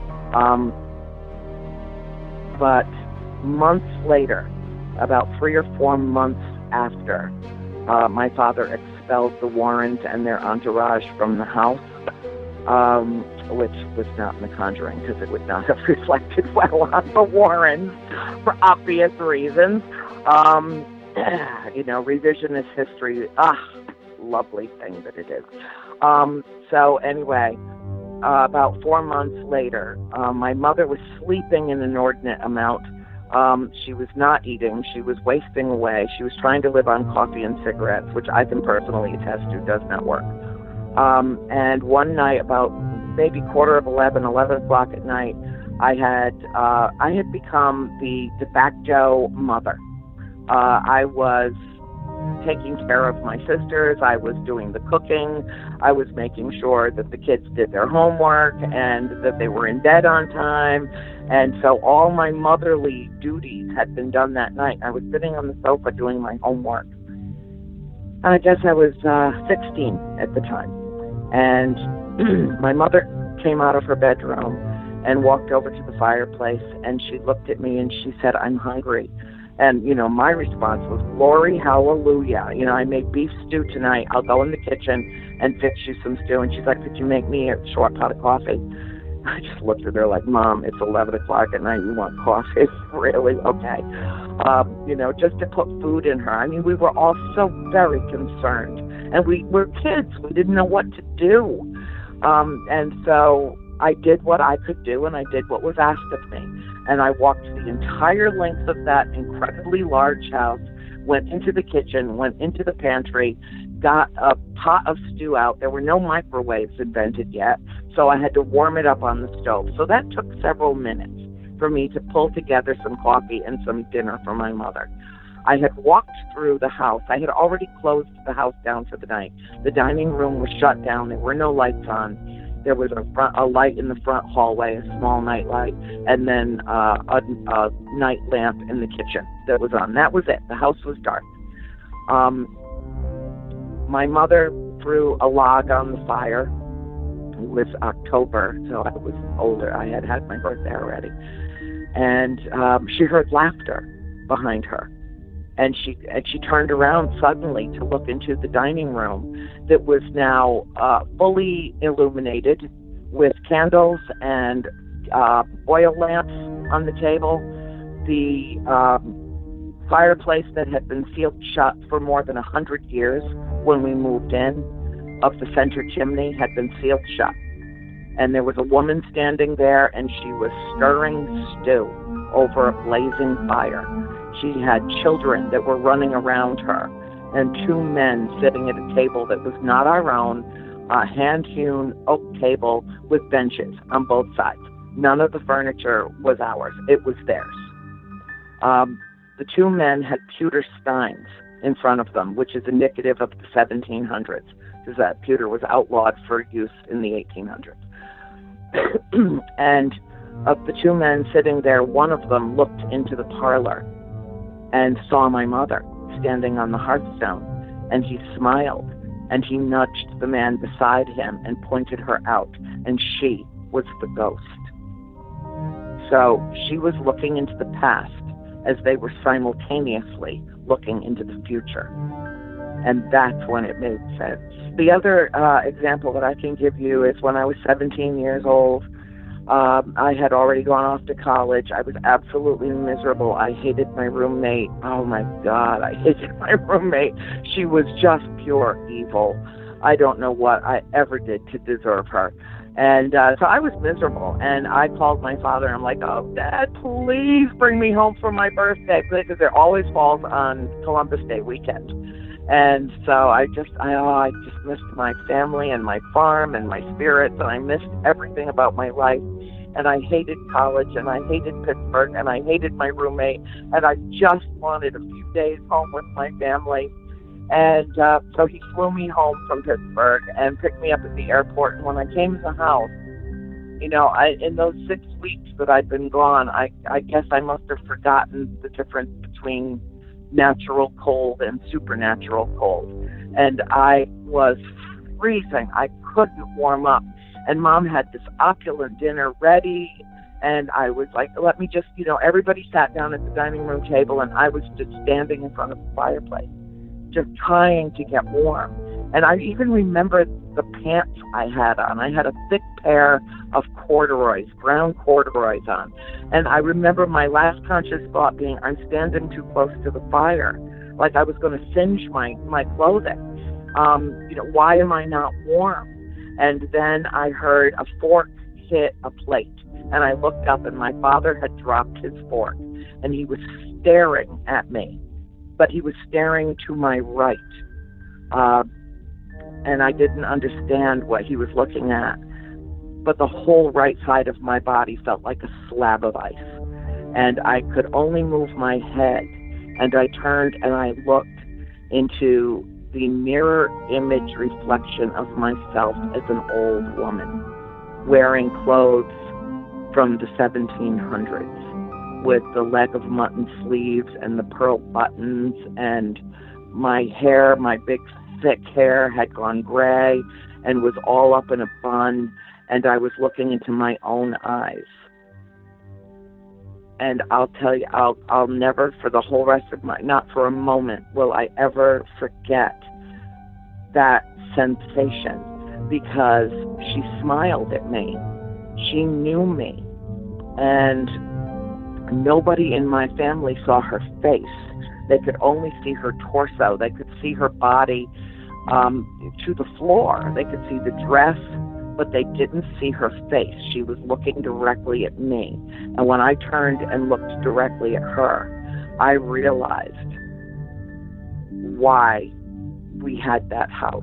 Um, but months later, about three or four months after, uh, my father expelled the Warrens and their entourage from the house, um, which was not in The Conjuring because it would not have reflected well on the Warrens for obvious reasons. Um, you know, revisionist history, ah, lovely thing that it is. Um, so anyway, uh, about four months later, uh, my mother was sleeping an inordinate amount. Um, she was not eating. She was wasting away. She was trying to live on coffee and cigarettes, which I can personally attest to does not work. Um, and one night, about maybe quarter of eleven, eleven o'clock at night, I had uh, I had become the de facto mother. Uh, I was taking care of my sisters. I was doing the cooking. I was making sure that the kids did their homework and that they were in bed on time. And so all my motherly duties had been done that night. I was sitting on the sofa doing my homework. I guess I was uh, sixteen at the time. And my mother came out of her bedroom and walked over to the fireplace, and she looked at me and she said, "I'm hungry." And, you know, my response was, "Glory, hallelujah. You know, I made beef stew tonight. I'll go in the kitchen and fix you some stew." And she's like, "Could you make me a short pot of coffee?" I just looked at her like, "Mom, it's eleven o'clock at night. You want coffee?" Really? Okay. Um, you know, just to put food in her. I mean, we were all so very concerned. And we were kids. We didn't know what to do. Um, and so I did what I could do, and I did what was asked of me. And I walked the entire length of that incredibly large house, went into the kitchen, went into the pantry, got a pot of stew out. There were no microwaves invented yet, so I had to warm it up on the stove. So that took several minutes for me to pull together some coffee and some dinner for my mother. I had walked through the house. I had already closed the house down for the night. The dining room was shut down. There were no lights on. There was a, front, a light in the front hallway, a small night light, and then uh, a, a night lamp in the kitchen that was on. That was it. The house was dark. Um, my mother threw a log on the fire. It was October, so I was older. I had had my birthday already. And um, she heard laughter behind her. And she and she turned around suddenly to look into the dining room that was now uh, fully illuminated with candles and uh, oil lamps on the table. The um, fireplace that had been sealed shut for more than a hundred years when we moved in, of the center chimney, had been sealed shut. And there was a woman standing there, and she was stirring stew over a blazing fire. She had children that were running around her, and two men sitting at a table that was not our own, a hand-hewn oak table with benches on both sides. None of the furniture was ours. It was theirs. Um, the two men had pewter steins in front of them, which is indicative of the seventeen hundreds, because that pewter was outlawed for use in the eighteen hundreds. And of the two men sitting there, one of them looked into the parlor and saw my mother standing on the hearthstone, and he smiled, and he nudged the man beside him and pointed her out, and she was the ghost. So she was looking into the past as they were simultaneously looking into the future. And that's when it made sense. The other uh, example that I can give you is when I was seventeen years old. Um, I had already gone off to college. I was absolutely miserable. I hated my roommate. Oh, my God, I hated my roommate. She was just pure evil. I don't know what I ever did to deserve her. And uh, so I was miserable, and I called my father, and I'm like, "Oh, Dad, please bring me home for my birthday," because it always falls on Columbus Day weekend. And so I just, I, oh, I just missed my family and my farm and my spirits, and I missed everything about my life. And I hated college, and I hated Pittsburgh, and I hated my roommate, and I just wanted a few days home with my family. And uh, so he flew me home from Pittsburgh and picked me up at the airport. And when I came to the house, you know, I, in those six weeks that I'd been gone, I, I guess I must have forgotten the difference between natural cold and supernatural cold. And I was freezing. I couldn't warm up. And Mom had this opulent dinner ready. And I was like, let me just, you know, everybody sat down at the dining room table, and I was just standing in front of the fireplace, just trying to get warm. And I even remember the pants I had on. I had a thick pair of corduroys, brown corduroys on. And I remember my last conscious thought being, I'm standing too close to the fire. Like I was going to singe my, my clothing. Um, you know, why am I not warm? And then I heard a fork hit a plate. And I looked up, and my father had dropped his fork. And he was staring at me. But he was staring to my right. Uh, and I didn't understand what he was looking at. But the whole right side of my body felt like a slab of ice. And I could only move my head. And I turned and I looked into the mirror image reflection of myself as an old woman, wearing clothes from the seventeen hundreds. With the leg of mutton sleeves and the pearl buttons, and my hair, my big thick hair had gone gray and was all up in a bun, and I was looking into my own eyes. And I'll tell you, I'll I'll never, for the whole rest of my, not for a moment, will I ever forget that sensation, because she smiled at me. She knew me. And nobody in my family saw her face. They could only see her torso. They could see her body um, to the floor. They could see the dress, but they didn't see her face. She was looking directly at me. And when I turned and looked directly at her, I realized why we had that house.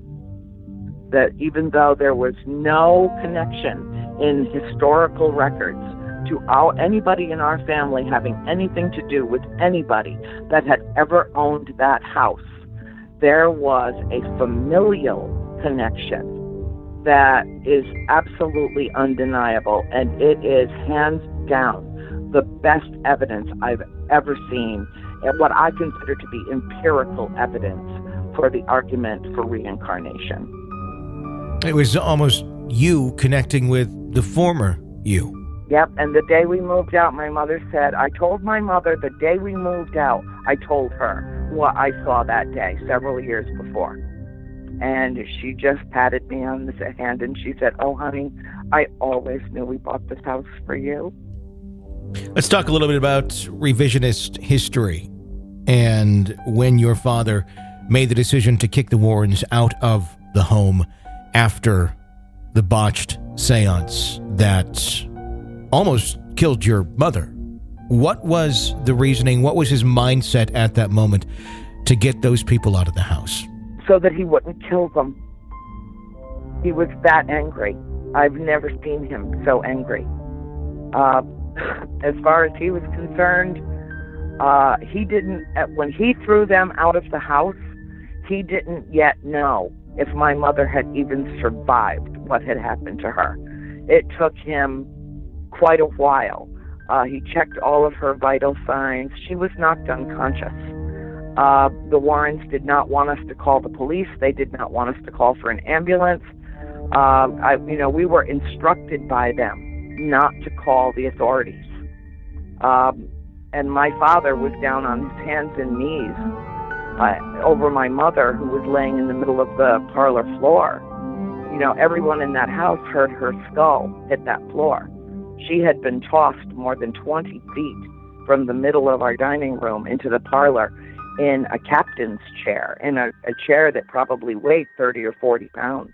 That even though there was no connection in historical records to our, anybody in our family having anything to do with anybody that had ever owned that house, there was a familial connection that is absolutely undeniable, and it is hands down the best evidence I've ever seen, and what I consider to be empirical evidence for the argument for reincarnation. It was almost you connecting with the former you. Yep, and the day we moved out, my mother said, I told my mother the day we moved out, I told her what I saw that day several years before. And she just patted me on the hand and she said, oh, honey, I always knew we bought this house for you. Let's talk a little bit about revisionist history and when your father made the decision to kick the Warrens out of the home after the botched seance that almost killed your mother. What was the reasoning? What was his mindset at that moment to get those people out of the house? So that he wouldn't kill them. He was that angry. I've never seen him so angry. Uh, as far as he was concerned, uh, he didn't, when he threw them out of the house, he didn't yet know if my mother had even survived what had happened to her. It took him quite a while. Uh, he checked all of her vital signs. She was knocked unconscious. Uh, the Warrens did not want us to call the police. They did not want us to call for an ambulance. Uh, I, you know, we were instructed by them not to call the authorities. Um, and my father was down on his hands and knees uh, over my mother, who was laying in the middle of the parlor floor. You know, everyone in that house heard her skull hit that floor. She had been tossed more than twenty feet from the middle of our dining room into the parlor in a captain's chair, in a, a chair that probably weighed thirty or forty pounds,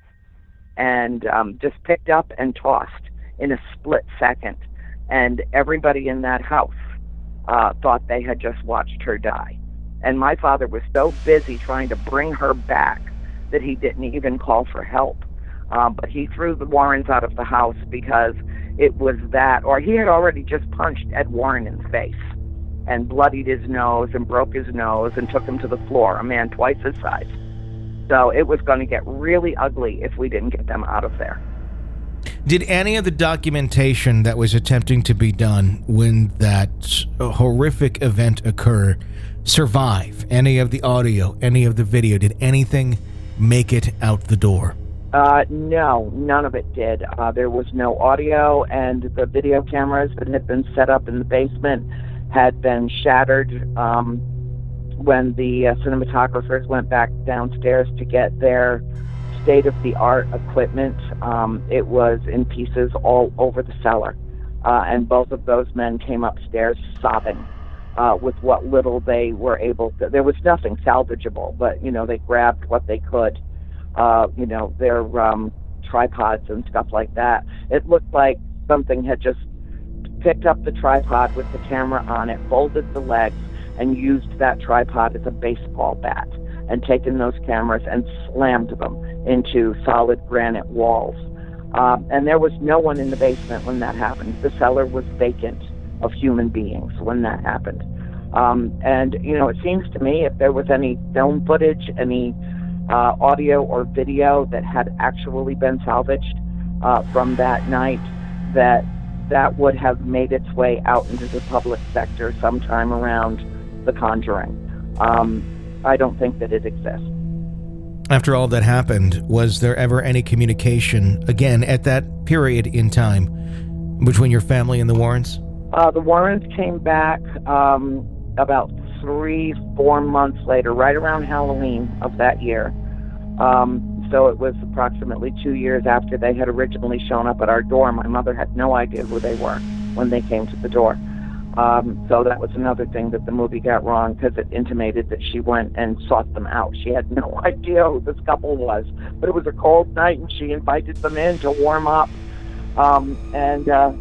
and um, just picked up and tossed in a split second. And everybody in that house uh, thought they had just watched her die. And my father was so busy trying to bring her back that he didn't even call for help. Uh, but he threw the Warrens out of the house because it was that, or he had already just punched Ed Warren in the face and bloodied his nose and broke his nose and took him to the floor, a man twice his size. So it was going to get really ugly if we didn't get them out of there. Did any of the documentation that was attempting to be done when that horrific event occurred survive? Any of the audio, any of the video, did anything make it out the door? Uh, no, none of it did. Uh, there was no audio, and the video cameras that had been set up in the basement had been shattered um, when the uh, cinematographers went back downstairs to get their state-of-the-art equipment. Um, it was in pieces all over the cellar, uh, and both of those men came upstairs sobbing uh, with what little they were able to. There was nothing salvageable, but, you know, they grabbed what they could. Uh, you know, their um, tripods and stuff like that. It looked like something had just picked up the tripod with the camera on it, folded the legs, and used that tripod as a baseball bat, and taken those cameras and slammed them into solid granite walls. Um, and there was no one in the basement when that happened. The cellar was vacant of human beings when that happened. Um, and, you know, it seems to me if there was any film footage, any Uh, audio or video that had actually been salvaged uh, from that night, that that would have made its way out into the public sector sometime around The Conjuring. Um, I don't think that it exists. After all that happened, was there ever any communication, again, at that period in time, between your family and the Warrens? Uh, the Warrens came back um, about three, four months later, right around Halloween of that year. Um, so it was approximately two years after they had originally shown up at our door. My mother had no idea who they were when they came to the door. Um, so that was another thing that the movie got wrong, because it intimated that she went and sought them out. She had no idea who this couple was, but it was a cold night and she invited them in to warm up. Um, and uh,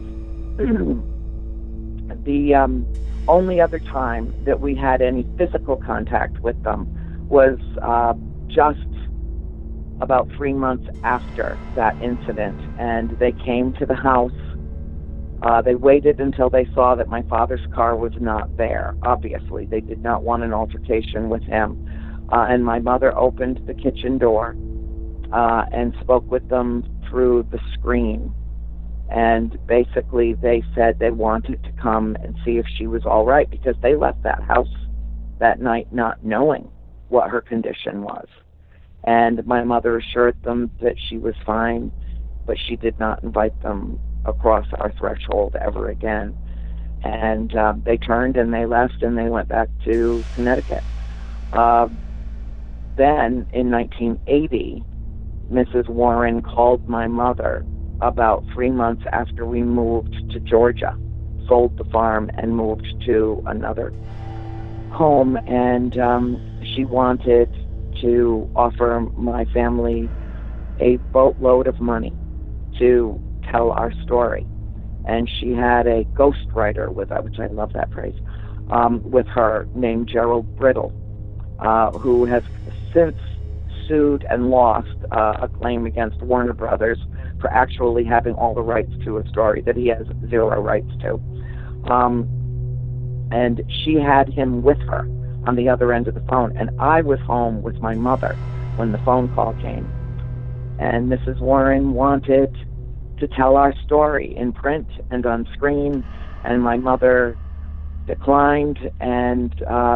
the um, only other time that we had any physical contact with them was uh, just about three months after that incident, and they came to the house. Uh, they waited until they saw that my father's car was not there. Obviously, they did not want an altercation with him. Uh, and my mother opened the kitchen door uh, and spoke with them through the screen. And basically, they said they wanted to come and see if she was all right, because they left that house that night not knowing what her condition was. And my mother assured them that she was fine, but she did not invite them across our threshold ever again. And uh, they turned and they left and they went back to Connecticut. Uh, then, in nineteen eighty, Missus Warren called my mother about three months after we moved to Georgia, sold the farm and moved to another home, and um, she wanted to offer my family a boatload of money to tell our story. And she had a ghostwriter with her, which I love that phrase, um, with her named Gerald Brittle, uh, who has since sued and lost uh, a claim against Warner Brothers for actually having all the rights to a story that he has zero rights to. Um, and she had him with her on the other end of the phone, and I was home with my mother when the phone call came. And Missus Warren wanted to tell our story in print and on screen, and my mother declined, and uh,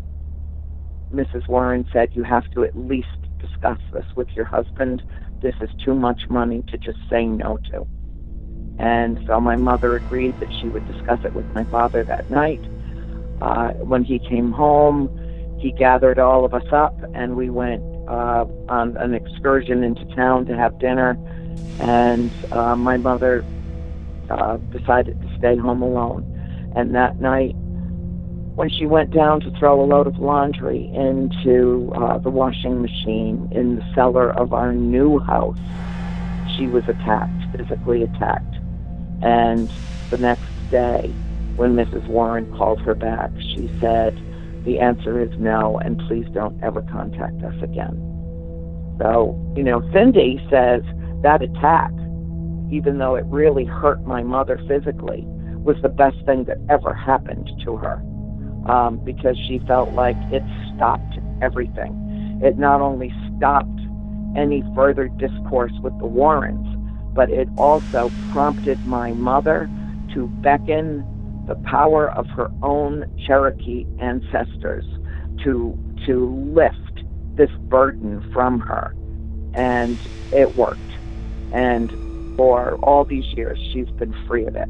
Missus Warren said, "You have to at least discuss this with your husband. This is too much money to just say no to." And so my mother agreed that she would discuss it with my father that night. Uh, when he came home, he gathered all of us up, and we went uh, on an excursion into town to have dinner. And uh, my mother uh, decided to stay home alone. And that night, when she went down to throw a load of laundry into uh, the washing machine in the cellar of our new house, she was attacked, physically attacked. And the next day, when Missus Warren called her back, she said, "The answer is no, and please don't ever contact us again." So, you know, Cindy says that attack, even though it really hurt my mother physically, was the best thing that ever happened to her, um, because she felt like it stopped everything. It not only stopped any further discourse with the Warrens, but it also prompted my mother to beckon the power of her own Cherokee ancestors to to lift this burden from her. And it worked. And for all these years, she's been free of it.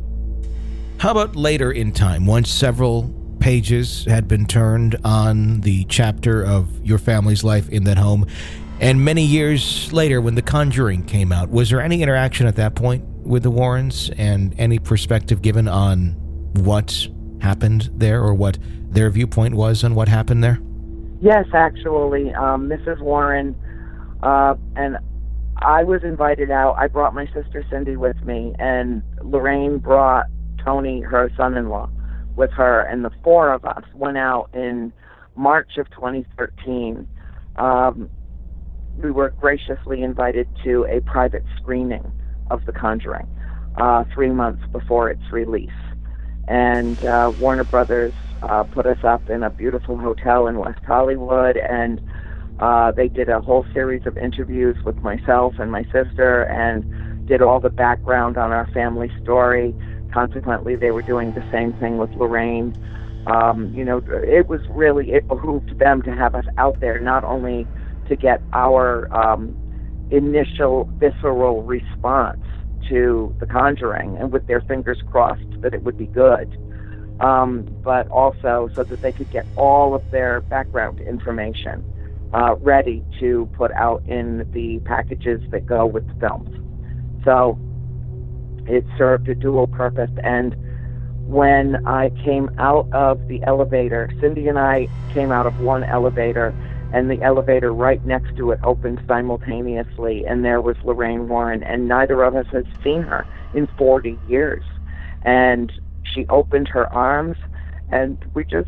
How about later in time, once several pages had been turned on the chapter of your family's life in that home, and many years later when The Conjuring came out, was there any interaction at that point with the Warrens and any perspective given on what happened there, or what their viewpoint was on what happened there? Yes, actually, um, Missus Warren, uh, and I was invited out. I brought my sister Cindy with me, and Lorraine brought Tony, her son-in-law, with her, and the four of us went out in March of twenty thirteen. Um, we were graciously invited to a private screening of The Conjuring uh, three months before its release. And uh, Warner Brothers uh, put us up in a beautiful hotel in West Hollywood, and uh, they did a whole series of interviews with myself and my sister, and did all the background on our family story. Consequently, they were doing the same thing with Lorraine. Um, you know, it was really, it behooved them to have us out there, not only to get our um, initial visceral response to The Conjuring, and with their fingers crossed that it would be good, um, but also so that they could get all of their background information uh, ready to put out in the packages that go with the films. So it served a dual purpose. And when I came out of the elevator, Cindy and I came out of one elevator, and the elevator right next to it opened simultaneously, and there was Lorraine Warren, and neither of us had seen her in forty years. And she opened her arms, and we just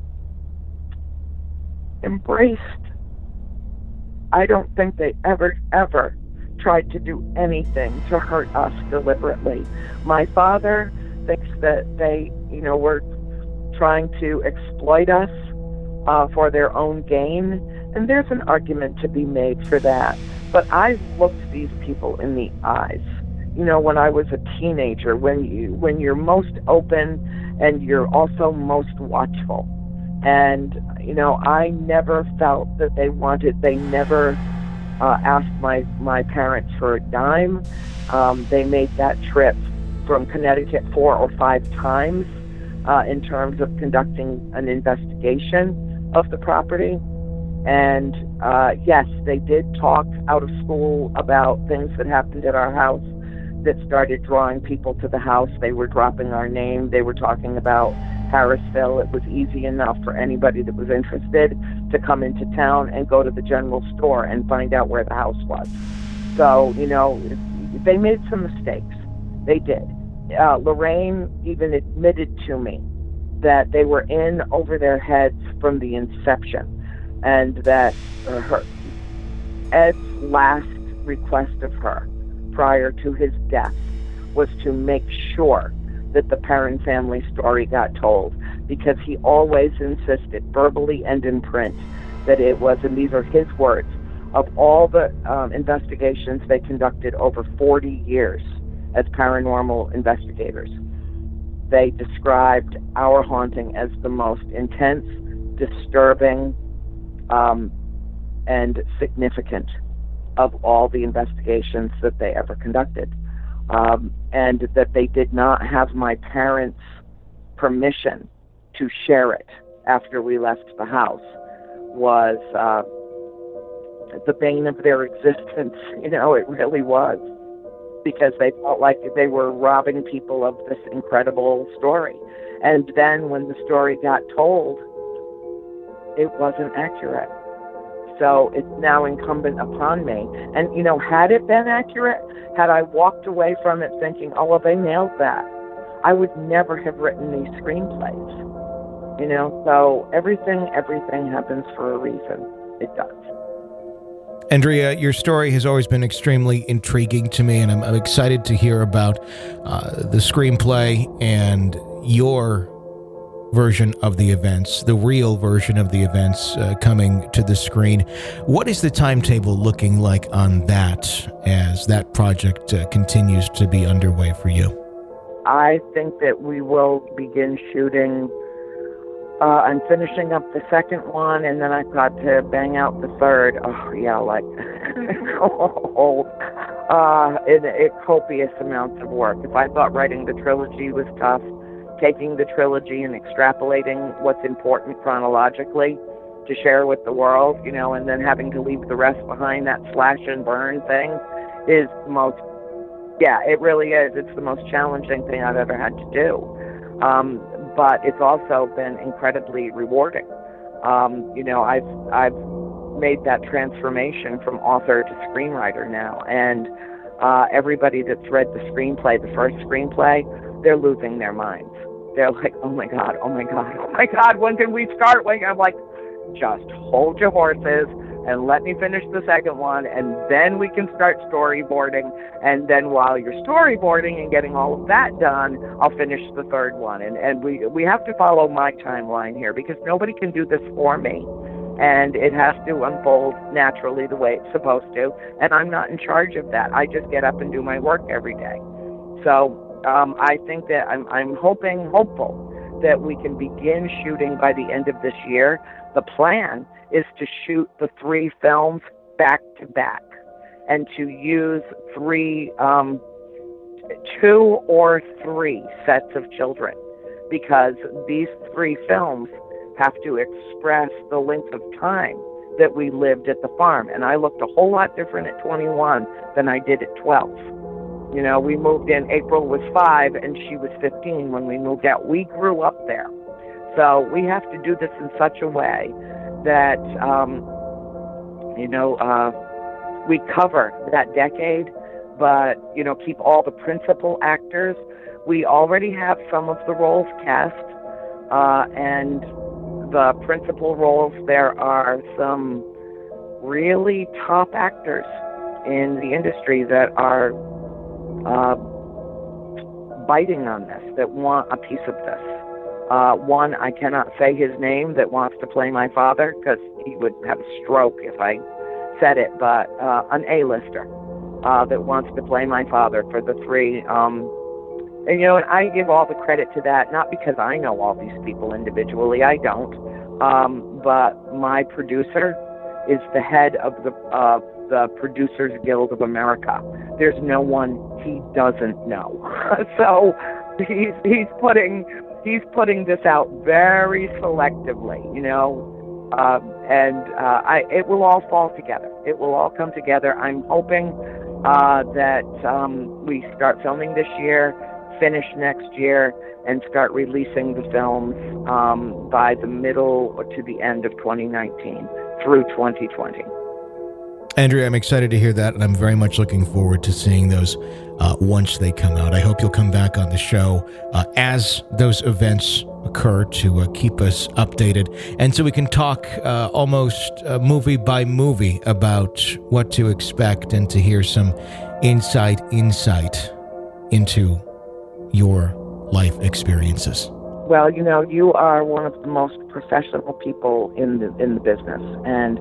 embraced. I don't think they ever, ever tried to do anything to hurt us deliberately. My father thinks that they, you know, were trying to exploit us uh, for their own gain, and there's an argument to be made for that. But I looked these people in the eyes. You know, when I was a teenager, when you when you're most open and you're also most watchful. And, you know, I never felt that they wanted, they never uh, asked my, my parents for a dime. Um, they made that trip from Connecticut four or five times uh, in terms of conducting an investigation of the property. And uh, yes, they did talk out of school about things that happened at our house that started drawing people to the house. They were dropping our name. They were talking about Harrisville. It was easy enough for anybody that was interested to come into town and go to the general store and find out where the house was. So, you know, they made some mistakes. They did. Uh, Lorraine even admitted to me that they were in over their heads from the inception, and that uh, her Ed's last request of her prior to his death was to make sure that the Perron family story got told, because he always insisted, verbally and in print, that it was, and these are his words, of all the um, investigations they conducted over forty years as paranormal investigators, they described our haunting as the most intense, disturbing, um, and significant of all the investigations that they ever conducted. Um, and that they did not have my parents' permission to share it after we left the house was uh, the bane of their existence. You know, it really was, because they felt like they were robbing people of this incredible story. And then when the story got told, it wasn't accurate. So it's now incumbent upon me. And, you know, had it been accurate, had I walked away from it thinking, oh, well, they nailed that, I would never have written these screenplays. You know, so everything, everything happens for a reason. It does. Andrea, your story has always been extremely intriguing to me, and I'm, I'm excited to hear about uh, the screenplay and your version of the events, the real version of the events uh, coming to the screen. What is the timetable looking like on that as that project uh, continues to be underway for you? I think that we will begin shooting. Uh, I'm finishing up the second one, and then I've got to bang out the third. Oh, yeah, like, oh, uh, in, in copious amounts of work. If I thought writing the trilogy was tough, taking the trilogy and extrapolating what's important chronologically to share with the world, you know, and then having to leave the rest behind, that slash and burn thing is the most, yeah, it really is. It's the most challenging thing I've ever had to do. Um, but it's also been incredibly rewarding. Um, you know, I've, I've made that transformation from author to screenwriter now, and uh, everybody that's read the screenplay, the first screenplay, they're losing their minds. They're like, oh my God, oh my God, oh my God, when can we start? When? I'm like, just hold your horses and let me finish the second one, and then we can start storyboarding. And then while you're storyboarding and getting all of that done, I'll finish the third one. And, and we, we have to follow my timeline here, because nobody can do this for me. And it has to unfold naturally the way it's supposed to. And I'm not in charge of that. I just get up and do my work every day. So Um, I think that I'm, I'm hoping, hopeful that we can begin shooting by the end of this year. The plan is to shoot the three films back to back and to use three, um, two or three sets of children, because these three films have to express the length of time that we lived at the farm. And I looked a whole lot different at twenty-one than I did at twelve. You know, we moved in, April was five, and she was fifteen when we moved out. We grew up there. So we have to do this in such a way that, um, you know, uh, we cover that decade, but, you know, keep all the principal actors. We already have some of the roles cast, uh, and the principal roles, there are some really top actors in the industry that are uh, biting on this, that want a piece of this. Uh, one, I cannot say his name, that wants to play my father, because he would have a stroke if I said it, but uh, an A-lister uh, that wants to play my father for the three. Um, and, you know, and I give all the credit to that, not because I know all these people individually, I don't, um, but my producer is the head of the uh, the Producers Guild of America. There's no one he doesn't know. So he's he's putting he's putting this out very selectively, you know, uh, and uh, I it will all fall together. It will all come together. I'm hoping uh, that um, we start filming this year, finish next year, and start releasing the films um, by the middle or to the end of twenty nineteen through twenty twenty. Andrea, I'm excited to hear that, and I'm very much looking forward to seeing those uh, once they come out. I hope you'll come back on the show uh, as those events occur to uh, keep us updated, and so we can talk uh, almost uh, movie by movie about what to expect and to hear some inside insight into your life experiences. Well, you know, you are one of the most professional people in the in the business, and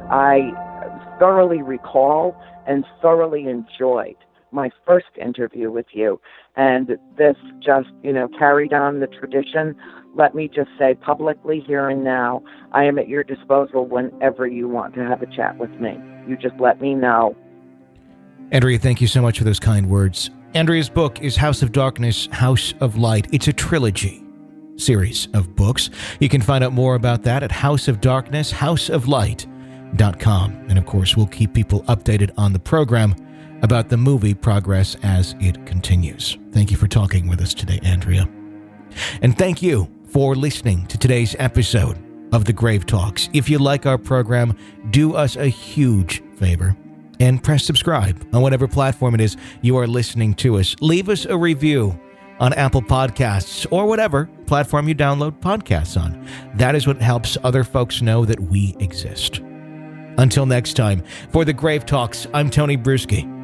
I thoroughly recall and thoroughly enjoyed my first interview with you, and this just, you know, carried on the tradition. Let me just say publicly here and now, I am at your disposal whenever you want to have a chat with me. You just let me know. Andrea, thank you so much for those kind words. Andrea's book is House of Darkness, House of Light. It's a trilogy series of books. You can find out more about that at house of darkness house of light dot com. And of course, we'll keep people updated on the program about the movie progress as it continues. Thank you for talking with us today, Andrea. And thank you for listening to today's episode of The Grave Talks. If you like our program, do us a huge favor and press subscribe on whatever platform it is you are listening to us. Leave us a review on Apple Podcasts or whatever platform you download podcasts on. That is what helps other folks know that we exist. Until next time, for The Grave Talks, I'm Tony Bruschi.